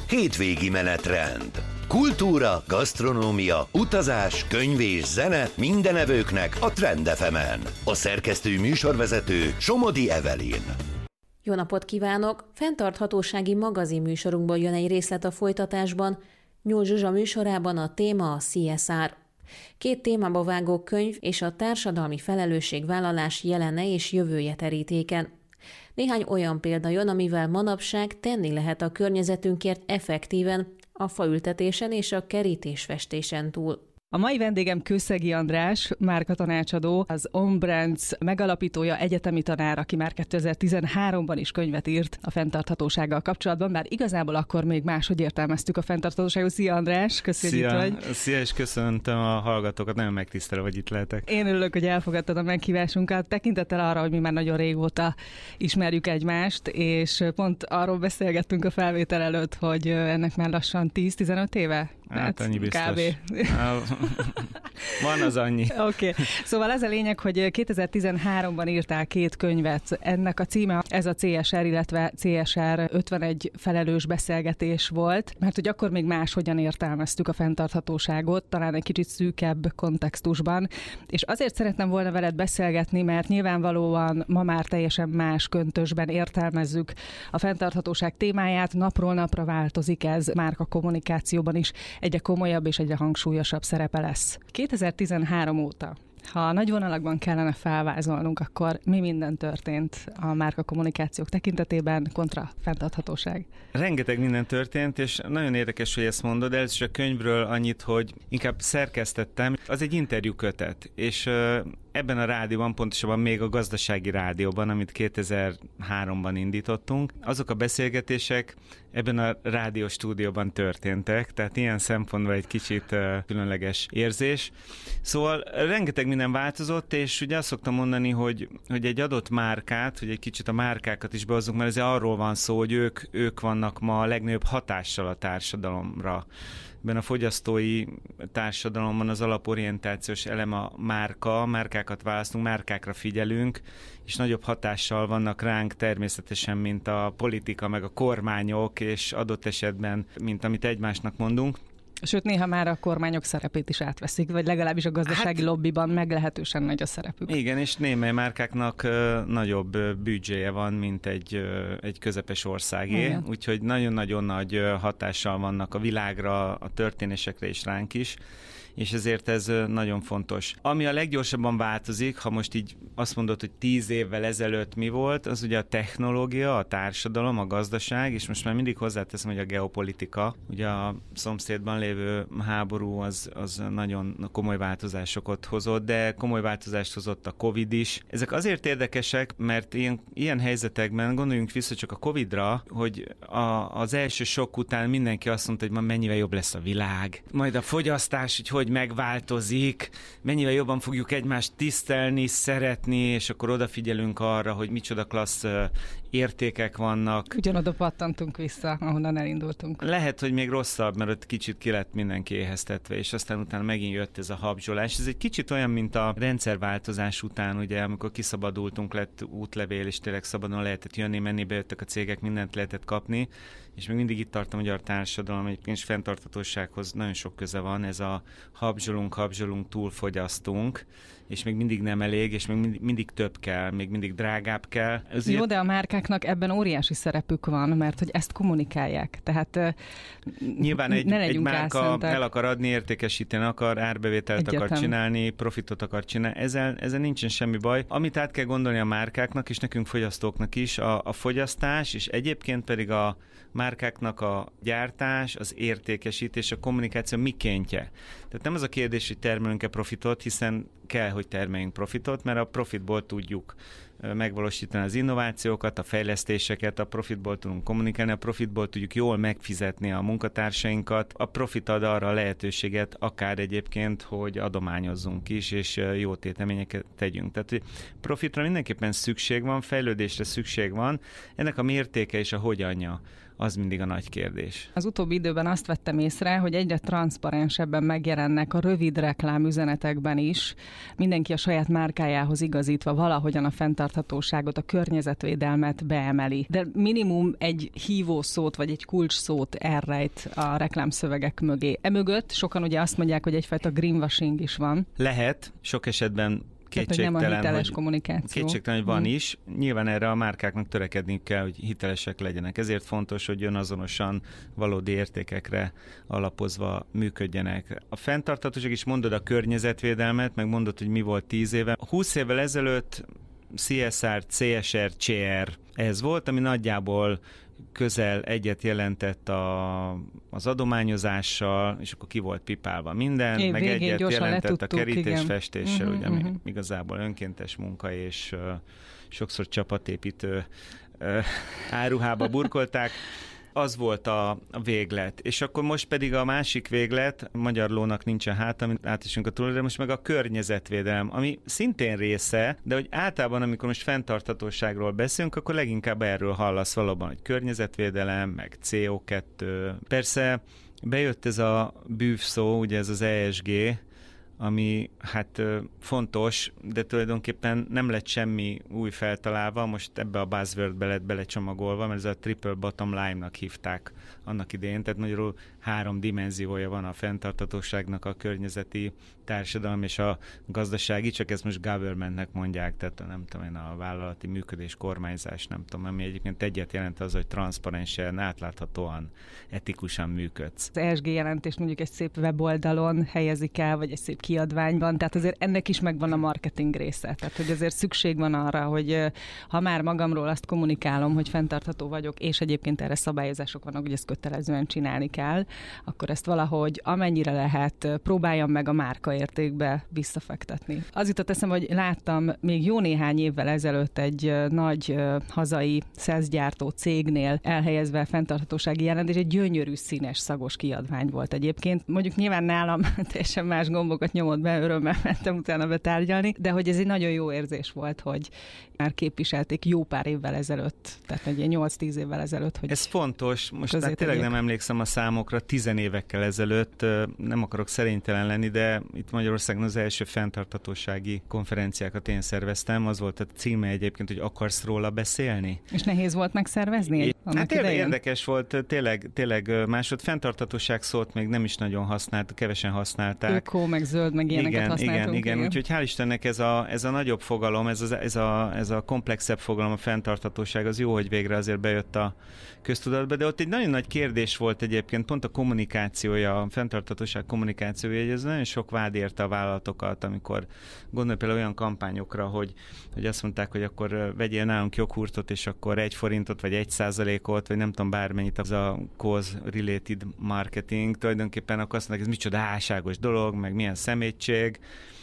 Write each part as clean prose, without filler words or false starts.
hétvégi menetrend. Kultúra, gasztronómia, utazás, könyv és zene minden evőknek a Trend FM-en. A szerkesztő műsorvezető Somodi Evelyn. Jó napot kívánok! Fenntarthatósági magazinműsorunkból jön egy részlet a folytatásban. Nyúl Zsuzsa műsorában a téma a CSR. 2 témába vágó könyv és a társadalmi felelősségvállalás jelene és jövője terítéken. Néhány olyan példa jön, amivel manapság tenni lehet a környezetünkért effektíven, a faültetésen és a kerítésfestésen túl. A mai vendégem Kőszegi András, márkatanácsadó, az On Brands megalapítója, egyetemi tanár, aki már 2013-ban is könyvet írt a fenntarthatósággal kapcsolatban, bár igazából akkor még máshogy értelmeztük a fenntarthatóságot. Szia András, köszönjük, hogy itt vagy. Szia, és köszöntöm a hallgatókat, nagyon megtisztelő, hogy itt lehetek. Én örülök, hogy elfogadtad a meghívásunkat, tekintettel arra, hogy mi már nagyon régóta ismerjük egymást, és pont arról beszélgettünk a felvétel előtt, hogy ennek már lassan 10-15 éve? Hát annyi biztos. Kb. Van az annyi. Oké. Szóval ez a lényeg, hogy 2013-ban írtál 2 könyvet. Ennek a címe ez a CSR, illetve CSR 51 felelős beszélgetés volt, mert hogy akkor még máshogyan értelmeztük a fenntarthatóságot, talán egy kicsit szűkebb kontextusban. És azért szeretném volna veled beszélgetni, mert nyilvánvalóan ma már teljesen más köntösben értelmezzük a fenntarthatóság témáját, napról napra változik ez, márka kommunikációban is egyre komolyabb és egyre hangsúlyosabb szerepe lesz. 2013 óta, ha nagy vonalakban kellene felvázolnunk, akkor mi minden történt a márka kommunikációk tekintetében kontra fenntarthatóság? Rengeteg minden történt, és nagyon érdekes, hogy ezt mondod. Először a könyvről annyit, hogy inkább szerkesztettem. Az egy interjúkötet, és ebben a rádióban, pontosabban még a gazdasági rádióban, amit 2003-ban indítottunk, azok a beszélgetések ebben a rádióstúdióban történtek, tehát ilyen szempontból egy kicsit különleges érzés. Szóval rengeteg minden változott, és ugye azt szoktam mondani, hogy egy adott márkát, hogy egy kicsit a márkákat is behozzunk, mert ez arról van szó, hogy ők vannak ma a legnagyobb hatással a társadalomra. Ebben a fogyasztói társadalomban az alaporientációs elem a márka, márkákat választunk, márkákra figyelünk, és nagyobb hatással vannak ránk természetesen, mint a politika, meg a kormányok, és adott esetben, mint amit egymásnak mondunk. Sőt, néha már a kormányok szerepét is átveszik, vagy legalábbis a gazdasági lobbiban meglehetősen nagy a szerepük. Igen, és némely márkáknak nagyobb büdzséje van, mint egy közepes országé, igen. Úgyhogy nagyon-nagyon nagy hatással vannak a világra, a történésekre és ránk is, és ezért ez nagyon fontos. Ami a leggyorsabban változik, ha most így azt mondod, hogy 10 évvel ezelőtt mi volt, az ugye a technológia, a társadalom, a gazdaság, és most már mindig hozzáteszem, hogy a geopolitika. Ugye a szomszédban lévő háború az nagyon komoly változásokat hozott, de komoly változást hozott a Covid is. Ezek azért érdekesek, mert ilyen helyzetekben gondoljunk vissza csak a Covidra, hogy az első sok után mindenki azt mondta, hogy ma mennyivel jobb lesz a világ, majd a fogyasztás, hogy megváltozik, mennyivel jobban fogjuk egymást tisztelni, szeretni, és akkor odafigyelünk arra, hogy micsoda klassz értékek vannak. Ugyanoda pattantunk vissza, ahonnan elindultunk. Lehet, hogy még rosszabb, mert ott kicsit ki lett mindenki éheztetve, és aztán utána megint jött ez a habzsolás. Ez egy kicsit olyan, mint a rendszerváltozás után, ugye, amikor kiszabadultunk, lett útlevél, és tényleg szabadon lehetett jönni, menni, bejöttek a cégek, mindent lehetett kapni, és még mindig itt tart a magyar társadalom, egyébként fenntarthatósághoz nagyon sok köze van, ez a habzsolunk, túlfogyasztunk, és még mindig nem elég, és még mindig több kell, még mindig drágább kell. Jó, de a márkáknak ebben óriási szerepük van, mert hogy ezt kommunikálják. Tehát nyilván egy márka el akar adni, értékesíteni akar, árbevételt akar csinálni, profitot akar csinálni. Ezzel nincsen semmi baj. Amit át kell gondolni a márkáknak, és nekünk fogyasztóknak is, a fogyasztás, és egyébként pedig a márkáknak a gyártás, az értékesítés, a kommunikáció mikéntje. Tehát nem az a kérdés, hogy termelünk-e profitot, hiszen kell, hogy termeljünk profitot, mert a profitból tudjuk megvalósítani az innovációkat, a fejlesztéseket, a profitból tudunk kommunikálni, a profitból tudjuk jól megfizetni a munkatársainkat. A profit ad arra a lehetőséget, akár egyébként, hogy adományozzunk is, és jó téteményeket tegyünk. Tehát profitra mindenképpen szükség van, fejlődésre szükség van, ennek a mértéke és a hogyanja az mindig a nagy kérdés. Az utóbbi időben azt vettem észre, hogy egyre transzparensebben megjelennek a rövid reklámüzenetekben is, mindenki a saját márkájához igazítva valahogyan a fenntarthatóságot, a környezetvédelmet beemeli. De minimum egy hívószót vagy egy kulcsszót elrejt a reklámszövegek mögé. Emögött sokan ugye azt mondják, hogy egyfajta greenwashing is van. Lehet, sok esetben kétségtelen, nem a hiteles kommunikáció. Kétségtelen, hogy van is. Nyilván erre a márkáknak törekedni kell, hogy hitelesek legyenek. Ezért fontos, hogy önazonosan valódi értékekre alapozva működjenek. A fenntarthatóság is, mondod a környezetvédelmet, meg mondod, hogy mi volt 10 éve. 20 évvel ezelőtt CSR, CSR, CR ez volt, ami nagyjából közel egyet jelentett az adományozással, és akkor ki volt pipálva minden, meg egyet jelentett a kerítésfestéssel, ugye, ami igazából önkéntes munka, és sokszor csapatépítő áruhába burkolták. Az volt a véglet. És akkor most pedig a másik véglet, magyar lónak nincsen hát, amit átesünk a túlra, most meg a környezetvédelem, ami szintén része, de hogy általában, amikor most fenntarthatóságról beszélünk, akkor leginkább erről hallasz valóban, hogy környezetvédelem, meg CO2. Persze bejött ez a bűvszó, ugye ez az ESG, ami hát fontos, de tulajdonképpen nem lett semmi új feltalálva, most ebbe a buzzwordbe lett belecsomagolva, mert ez a triple bottom line-nak hívták annak idején, tehát magyarul 3 dimenziója van a fenntarthatóságnak, a környezeti, társadalmi és a gazdasági, csak ezt most governmentnek mondják, tehát nem tudom én, a vállalati működés, kormányzás, nem tudom, ami egyébként egyet jelent az, hogy transzparensen, átláthatóan, etikusan működsz. Az ESG jelentést mondjuk egy szép weboldalon helyezik el, vagy egy szép kiadványban, tehát azért ennek is megvan a marketing része. Tehát, hogy azért szükség van arra, hogy ha már magamról azt kommunikálom, hogy fenntartható vagyok, és egyébként erre szabályozások vannak, hogy ezt kötelezően csinálni kell, akkor ezt valahogy amennyire lehet próbáljam meg a márkaértékbe visszafektetni. Az jutott eszembe, hogy láttam még jó néhány évvel ezelőtt egy nagy hazai szeszgyártó cégnél elhelyezve fenntarthatósági jelentés, egy gyönyörű színes szagos kiadvány volt egyébként. Mondjuk nyilván nálam teljesen más gombokat nyomott be, örömmel mentem utána betárgyalni, de hogy ez egy nagyon jó érzés volt, hogy már képviselték jó pár évvel ezelőtt, tehát egy 8-10 évvel ezelőtt. Hogy ez fontos, most hát tényleg nem emlékszem a számokra, 10 évekkel ezelőtt, nem akarok szerénytelen lenni, de itt Magyarországon az első fenntarthatósági konferenciákat én szerveztem, az volt a címe egyébként, hogy akarsz róla beszélni? És nehéz volt megszervezni? Hát érdekes volt, tényleg másod fenntarthatóság szót még nem is nagyon használtak, kevesen használták. Öko, meg zöld, meg ilyeneket használtunk. Igen, úgyhogy hál' Istennek ez a nagyobb fogalom, ez a komplexebb fogalom, a fenntarthatóság, az jó, hogy végre azért bejött a köztudatba, de ott egy nagyon nagy kérdés volt egyébként, pont a kommunikációja, a fenntarthatóság kommunikációja, hogy ez nagyon sok vád érte a vállalatokat, amikor gondolj például olyan kampányokra, hogy azt mondták, hogy akkor vegyél nálunk joghurtot, és akkor 1 forintot, vagy 1%-ot, vagy nem tudom bármennyit, az a cause-related marketing, tulajdonképpen akkor azt mondták, ez micsoda álságos dolog, meg milyen szemétség,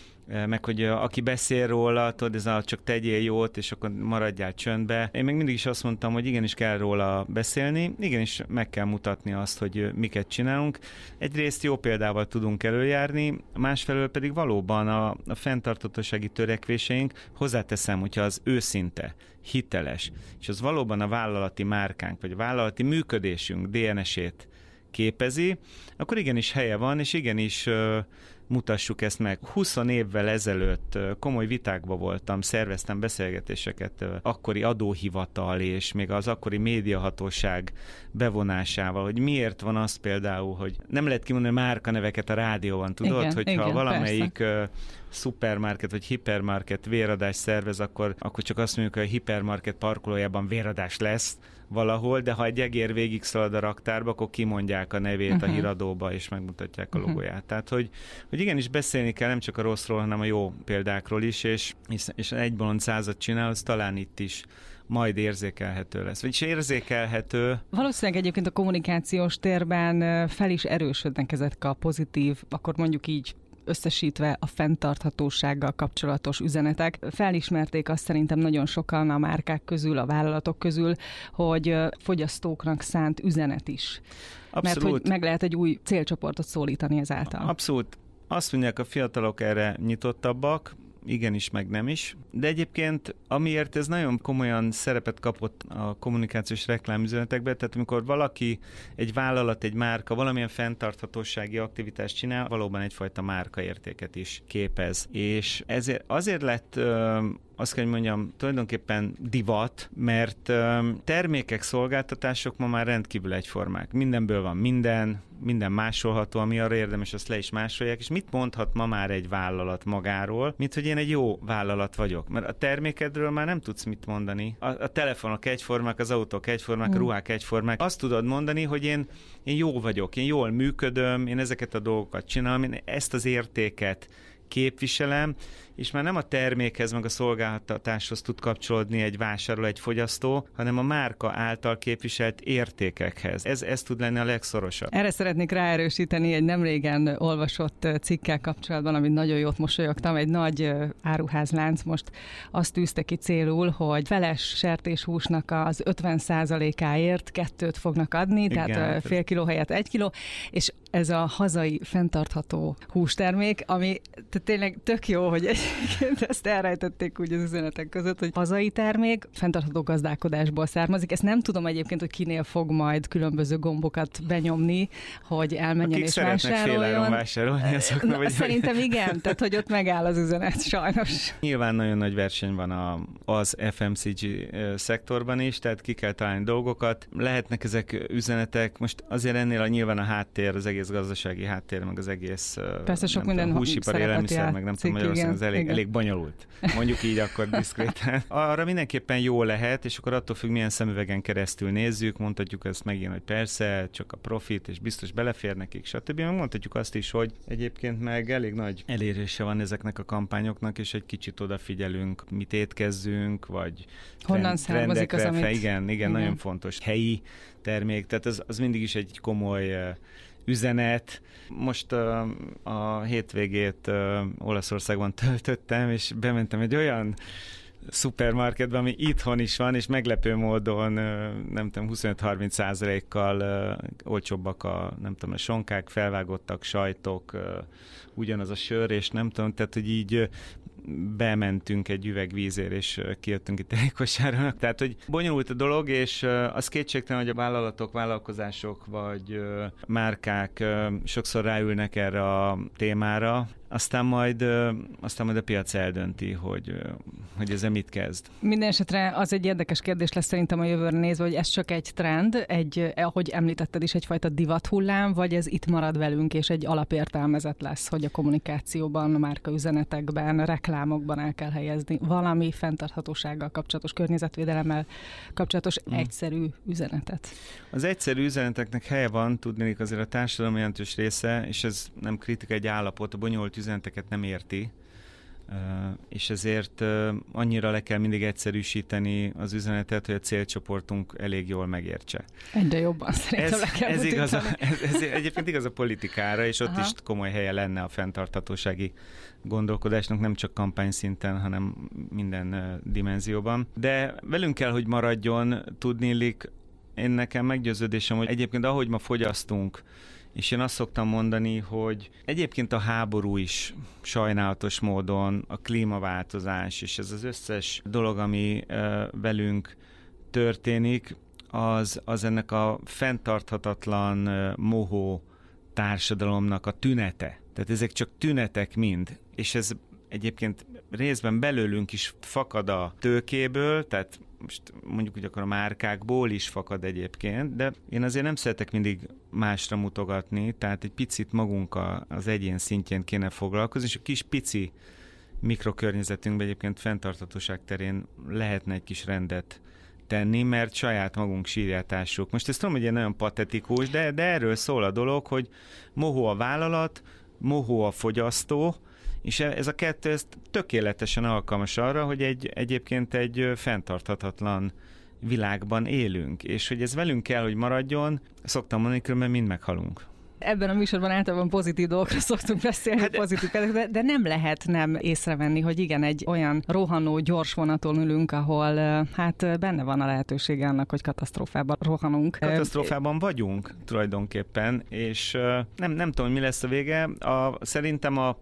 meg hogy aki beszél róla, tudod, ez csak tegyél jót, és akkor maradjál csöndbe. Én meg mindig is azt mondtam, hogy igenis kell róla beszélni, igenis meg kell mutatni azt, hogy miket csinálunk. Egyrészt jó példával tudunk előjárni, másfelől pedig valóban a fenntarthatósági törekvéseink, hozzáteszem, hogyha az őszinte, hiteles, és az valóban a vállalati márkánk, vagy a vállalati működésünk DNS-ét képezi, akkor igenis helye van, és igenis mutassuk ezt meg. 20 évvel ezelőtt komoly vitákba voltam, szerveztem beszélgetéseket akkori adóhivatal és még az akkori médiahatóság bevonásával, hogy miért van az például, hogy nem lehet kimondani márkaneveket a rádióban, tudod? Igen, hogyha valamelyik szupermarket vagy hipermarket véradást szervez, akkor csak azt mondjuk, hogy a hipermarket parkolójában véradás lesz valahol, de ha egy egér végig szalad a raktárba, akkor kimondják a nevét a híradóba, és megmutatják a logóját. Tehát, hogy igenis beszélni kell nem csak a rosszról, hanem a jó példákról is, és egy bolond 100-at csinál, az talán itt is majd érzékelhető lesz. Vagyis érzékelhető. Valószínűleg egyébként a kommunikációs térben fel is erősödnek ezek a pozitív, akkor mondjuk így összesítve a fenntarthatósággal kapcsolatos üzenetek. Felismerték azt szerintem nagyon sokan a márkák közül, a vállalatok közül, hogy fogyasztóknak szánt üzenet is. Abszolút. Mert hogy meg lehet egy új célcsoportot szólítani ezáltal. Abszolút. Azt mondják, a fiatalok erre nyitottabbak, igenis, meg nem is. De egyébként, amiért ez nagyon komolyan szerepet kapott a kommunikációs reklámüzenetekben, tehát amikor valaki, egy vállalat, egy márka valamilyen fenntarthatósági aktivitást csinál, valóban egyfajta márkaértéket is képez. És ezért azért lett azt kell, hogy mondjam, tulajdonképpen divat, mert termékek, szolgáltatások ma már rendkívül egyformák. Mindenből van minden másolható, ami arra érdemes, azt le is másolják, és mit mondhat ma már egy vállalat magáról, mint hogy én egy jó vállalat vagyok. Mert a termékedről már nem tudsz mit mondani. A telefonok egyformák, az autók egyformák, a ruhák egyformák. Azt tudod mondani, hogy én jó vagyok, én jól működöm, én ezeket a dolgokat csinálom, én ezt az értéket képviselem, és már nem a termékhez, meg a szolgáltatáshoz tud kapcsolódni egy vásárló, egy fogyasztó, hanem a márka által képviselt értékekhez. Ez tud lenni a legszorosabb. Erre szeretnék ráerősíteni egy nemrégen olvasott cikkel kapcsolatban, amit nagyon jót mosolyogtam. Egy nagy áruházlánc most azt tűzte ki célul, hogy feles sertéshúsnak az 50%-áért 2 fognak adni, igen, tehát fél kiló helyett 1 kiló, és ez a hazai fenntartható hústermék, ami tényleg tök jó, hogy egyébként ezt elrejtették úgy az üzenetek között, hogy hazai termék fenntartható gazdálkodásból származik. Ezt nem tudom egyébként, hogy kinél fog majd különböző gombokat benyomni, hogy elmenjen és vásároljon. Vásárolni azoknak, Szerintem igen, tehát hogy ott megáll az üzenet, sajnos. Nyilván nagyon nagy verseny van az FMCG szektorban is, tehát ki kell találni dolgokat. Lehetnek ezek üzenetek, most azért ennél nyilván a háttér, az egész gazdasági háttér, meg az egész persze sok minden húsipar, élelmiszer, meg nem tudom, Magyarországon ez elég bonyolult. Mondjuk így akkor diszkréten. Arra mindenképpen jó lehet, és akkor attól függ, milyen szemüvegen keresztül nézzük, mondhatjuk ezt megint, hogy persze, csak a profit, és biztos belefér nekik, stb. Mondhatjuk azt is, hogy egyébként meg elég nagy elérése van ezeknek a kampányoknak, és egy kicsit odafigyelünk, mit étkezzünk, vagy honnan származik az, amit... Igen, nagyon fontos. Helyi termék, tehát az mindig is egy komoly üzenet. Most a hétvégét Olaszországban töltöttem, és bementem egy olyan szupermarketben, ami itthon is van, és meglepő módon, nem tudom, 25-30%-kal olcsóbbak a sonkák, felvágottak sajtok, ugyanaz a sör, és nem tudom, tehát, hogy így bementünk egy üveg vízért, és kijöttünk itt egy kosárra. Tehát, hogy bonyolult a dolog, és az kétségtelen, hogy a vállalatok, vállalkozások vagy márkák sokszor ráülnek erre a témára, aztán majd a piac eldönti, hogy ezzel mit kezd. Minden esetre az egy érdekes kérdés lesz szerintem a jövőre nézve, hogy ez csak egy trend, ahogy említetted is, egyfajta divathullám, vagy ez itt marad velünk, és egy alapértelmezet lesz, hogy a kommunikációban, márkaüzenetekben, reklámokban el kell helyezni valami fenntarthatósággal kapcsolatos, környezetvédelemmel kapcsolatos egyszerű üzenetet. Az egyszerű üzeneteknek helye van, tudnék azért a társadalom jelentős része, és ez nem kritika, egy állapot, a bonyolult üzeneteket nem érti, és ezért annyira le kell mindig egyszerűsíteni az üzenetet, hogy a célcsoportunk elég jól megértse. Egyre jobban szerintem le kell ez egyébként igaz a politikára, és ott is komoly helye lenne a fenntarthatósági gondolkodásnak, nem csak kampányszinten, hanem minden dimenzióban. De velünk kell, hogy maradjon, tudniillik, én nekem meggyőződésem, hogy egyébként ahogy ma fogyasztunk, és én azt szoktam mondani, hogy egyébként a háború is sajnálatos módon, a klímaváltozás, és ez az összes dolog, ami velünk történik, az ennek a fenntarthatatlan, mohó társadalomnak a tünete. Tehát ezek csak tünetek mind, és ez egyébként részben belőlünk is fakad a tőkéből, tehát most mondjuk úgy akkor a márkákból is fakad egyébként, de én azért nem szeretek mindig másra mutogatni, tehát egy picit magunk az egyén szintjén kéne foglalkozni, és a kis pici mikrokörnyezetünkben egyébként fenntarthatóság terén lehetne egy kis rendet tenni, mert saját magunk sírjátássuk. Most ezt tudom, hogy ilyen nagyon patetikus, de erről szól a dolog, hogy mohó a vállalat, mohó a fogyasztó, és ez a kettő ez tökéletesen alkalmas arra, hogy egyébként egy fenntarthatatlan világban élünk, és hogy ez velünk kell, hogy maradjon, szoktam mondani, különben mind meghalunk. Ebben a műsorban általában pozitív dolgokra szoktunk beszélni, pozitív, de nem lehet nem észrevenni, hogy igen, egy olyan rohanó, gyors vonaton ülünk, ahol benne van a lehetősége annak, hogy katasztrófában rohanunk. Katasztrófában vagyunk tulajdonképpen, és nem tudom, mi lesz a vége. Szerintem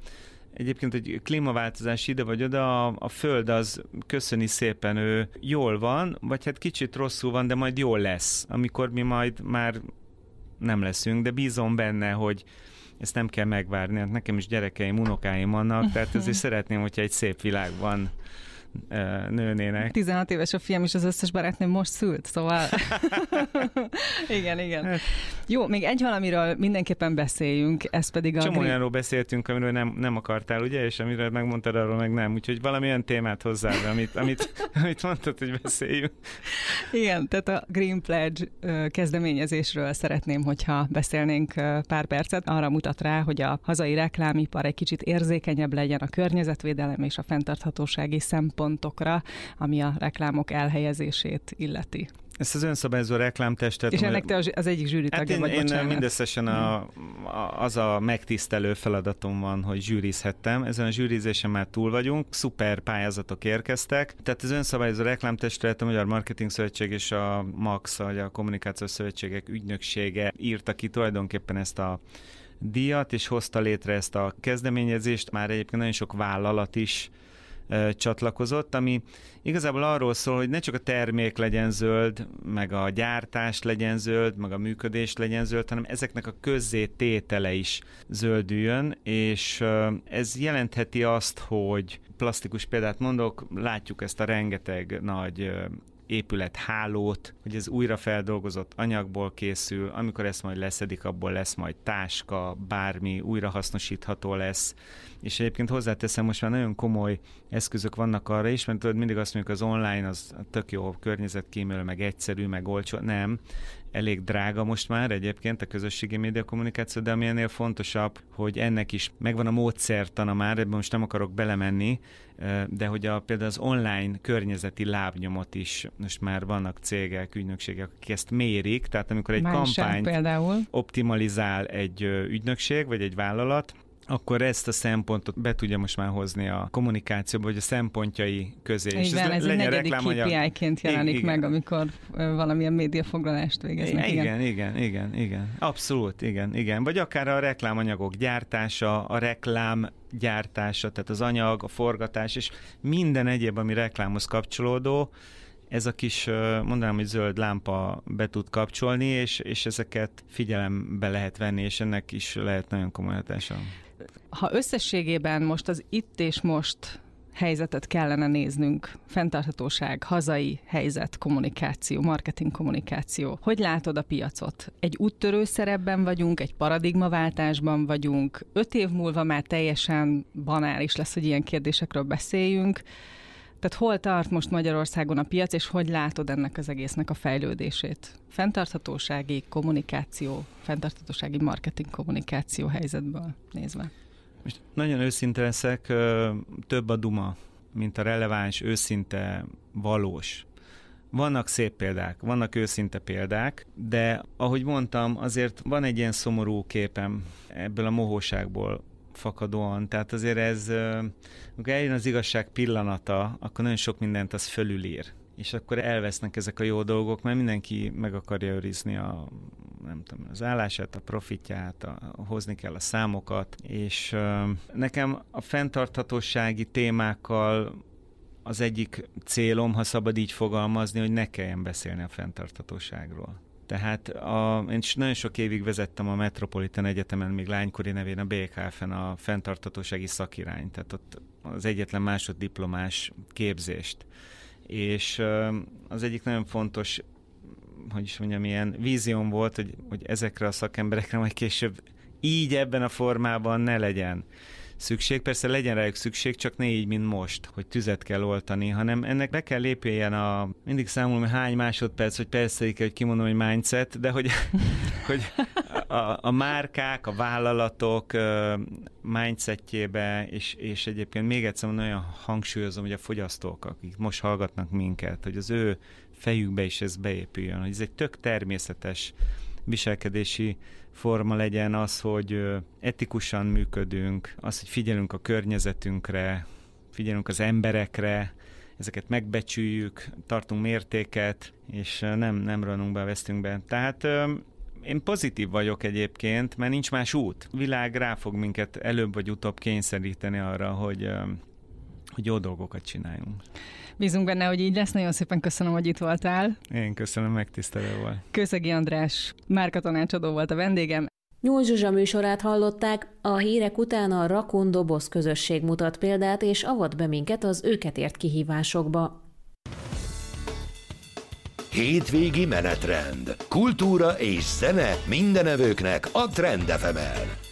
egyébként, hogy klímaváltozás ide vagy oda, a Föld az köszöni szépen, ő jól van, vagy hát kicsit rosszul van, de majd jól lesz, amikor mi majd már nem leszünk, de bízom benne, hogy ezt nem kell megvárni. Hát nekem is gyerekeim, unokáim vannak, tehát ezért szeretném, hogyha egy szép világban nőnének. 16 éves a fiam, és az összes barátnőm most szült, szóval igen. Jó, még egy valamiről mindenképpen beszéljünk, ez pedig a... Csomó olyanról beszéltünk, amiről nem akartál, ugye, és amiről megmondtad, arról meg nem, úgyhogy valamilyen témát hozzá, amit mondtad, hogy beszéljünk. Igen, tehát a Green Pledge kezdeményezésről szeretném, hogyha beszélnénk pár percet. Arra mutat rá, hogy a hazai reklámipar egy kicsit érzékenyebb legyen a környezetvédelem és a fenntarthatósági szempontokra, ami a reklámok elhelyezését illeti. Ezt az önszabályozó reklámtestet... És ennek te az egyik zsűritagja vagy, bocsánat. Én mindösszesen az a megtisztelő feladatom van, hogy zsűrizhettem. Ezen a zsűrizésen már túl vagyunk, szuper pályázatok érkeztek. Tehát az önszabályozó reklámtestület, a Magyar Marketing Szövetség és a MAX, a Kommunikációs Szövetségek ügynöksége írta ki tulajdonképpen ezt a díjat, és hozta létre ezt a kezdeményezést. Már egyébként nagyon sok vállalat is csatlakozott, ami igazából arról szól, hogy ne csak a termék legyen zöld, meg a gyártás legyen zöld, meg a működés legyen zöld, hanem ezeknek a közzététele is zöldüljön, és ez jelentheti azt, hogy plastikus példát mondok, látjuk ezt a rengeteg nagy épülethálót, hogy ez újrafeldolgozott anyagból készül, amikor ezt majd leszedik, abból lesz majd táska, bármi újrahasznosítható lesz, és egyébként hozzáteszem, most már nagyon komoly eszközök vannak arra is, mert tudod, mindig azt mondjuk, az online az tök jó, környezetkímélő, meg egyszerű, meg olcsó, nem, elég drága most már egyébként a közösségi média kommunikáció, de ami ennél fontosabb, hogy ennek is megvan a módszertana már, ebben most nem akarok belemenni, de hogy például az online környezeti lábnyomot is most már vannak cégek, ügynökségek, akik ezt mérik, tehát amikor egy kampányt optimalizál egy ügynökség vagy egy vállalat, akkor ezt a szempontot be tudja most már hozni a kommunikációba, vagy a szempontjai közé. Igen, ez egy negyedik KPI-ként jelenik meg, amikor valamilyen médiafoglalást végeznek. Igen. Abszolút, igen. Vagy akár a reklámanyagok gyártása, a reklám gyártása, tehát az anyag, a forgatás, és minden egyéb, ami reklámhoz kapcsolódó, ez a kis, mondanám, hogy zöld lámpa be tud kapcsolni, és ezeket figyelembe lehet venni, és ennek is lehet nagyon komoly hatása. Ha összességében most az itt és most helyzetet kellene néznünk, fenntarthatóság, hazai helyzet, kommunikáció, marketing kommunikáció. Hogy látod a piacot? Egy úttörő szerepben vagyunk, egy paradigmaváltásban vagyunk, 5 év múlva már teljesen banális lesz, hogy ilyen kérdésekről beszéljünk. Tehát hol tart most Magyarországon a piac, és hogy látod ennek az egésznek a fejlődését? Fenntarthatósági kommunikáció, fenntarthatósági marketing kommunikáció helyzetből nézve. Most nagyon őszinte leszek, több a duma, mint a releváns, őszinte, valós. Vannak szép példák, vannak őszinte példák, de ahogy mondtam, azért van egy ilyen szomorú képem ebből a mohóságból fakadóan, tehát azért ez, amikor eljön az igazság pillanata, akkor nagyon sok mindent az fölülír. És akkor elvesznek ezek a jó dolgok, mert mindenki meg akarja őrizni az állását, a profitját, hozni kell a számokat, és nekem a fenntarthatósági témákkal az egyik célom, ha szabad így fogalmazni, hogy ne kelljen beszélni a fenntarthatóságról. Tehát én is nagyon sok évig vezettem a Metropolitan Egyetemen, még lánykori nevén a BKF-en a fenntarthatósági szakirányt, tehát ott az egyetlen másoddiplomás képzést. És az egyik nagyon fontos, hogy is mondjam, ilyen vízióm volt, hogy ezekre a szakemberekre majd később így ebben a formában ne legyen szükség. Persze legyen rájuk szükség, csak ne így, mint most, hogy tüzet kell oltani, hanem ennek be kell lépjen mindig számolom, hogy hány másodperc, hogy persze, hogy kimondom, hogy mindset, de hogy a márkák, a vállalatok mindsetjébe, és egyébként még egyszer nagyon hangsúlyozom, hogy a fogyasztók, akik most hallgatnak minket, hogy az ő fejükbe is ez beépüljön, hogy ez egy tök természetes viselkedési forma legyen az, hogy etikusan működünk, az, hogy figyelünk a környezetünkre, figyelünk az emberekre, ezeket megbecsüljük, tartunk mértéket, és nem ranunk be a vesztünkbe. Tehát Én pozitív vagyok egyébként, mert nincs más út. A világ rá fog minket előbb vagy utóbb kényszeríteni arra, hogy jó dolgokat csináljunk. Bízunk benne, hogy így lesz. Nagyon szépen köszönöm, hogy itt voltál. Én köszönöm, megtisztelő volt. Kőszegi András márkatanácsadó volt a vendégem. Nyúl Zsuzsa műsorát hallották, a hírek után a Rakun Doboz közösség mutat példát, és avat be minket az őket ért kihívásokba. Hétvégi menetrend. Kultúra és zene mindenevőknek a Trend FM-en.